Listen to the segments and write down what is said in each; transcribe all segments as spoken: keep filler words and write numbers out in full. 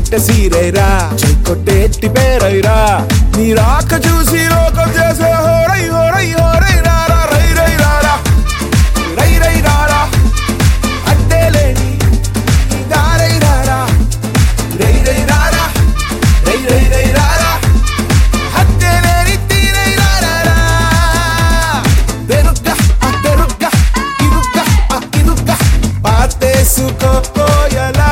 పట్ట సీరైరా కొట్టేట్టి పేరైరా నీ రాక చూసి లోకం చేసే హోరై హోరై హోరై రారా రై రై రారా రై రై రారా అడ్డేలేని దారై రారా రై రై రారా రై రై రై రారా అడ్డేలేని తీరై రారా తెరుక్క ఆ తెరుక్క ఇరుక్క ఆ ఇరుక్క పాతేసుకో కోయలా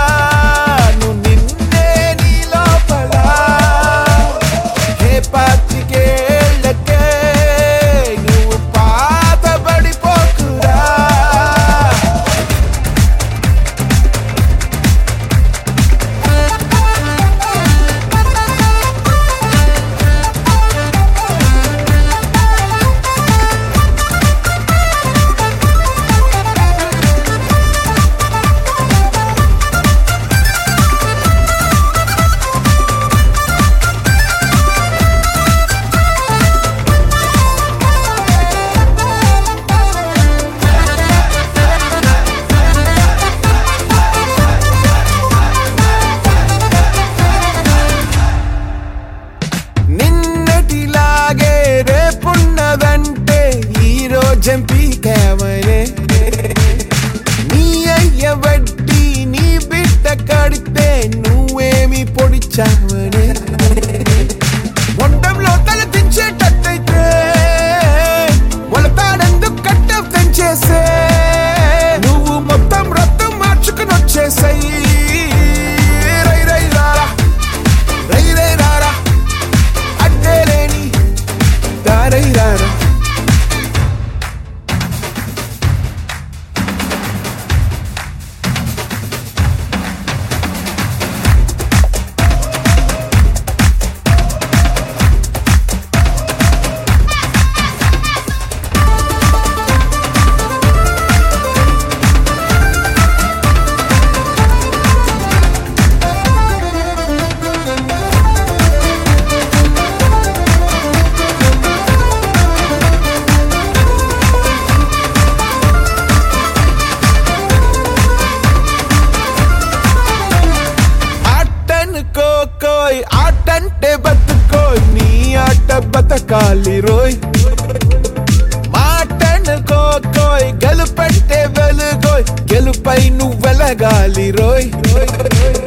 జంపీకావనే నీ అయ్య వడ్డీ నీ బిడ్డ కడితే నువ్వేమి పొడిచావనే మొండంలో తల దించేటట్టయితే మొలతాడెందుకు కట్ట పెంచేసే నువ్వు మొత్తం రక్తం మార్చుకుని వచ్చేసాయి రై రై రారా రై రై రారా అడ్డేలేని దారై రారా ఆటంటే బతుకోయ్ నీ ఆట బతకాలి రోయ్ మాటనుకోయ్ గెలుపంటే వెలుగోయ్ గెలుపై నువ్వు వెలగాలి రోయ్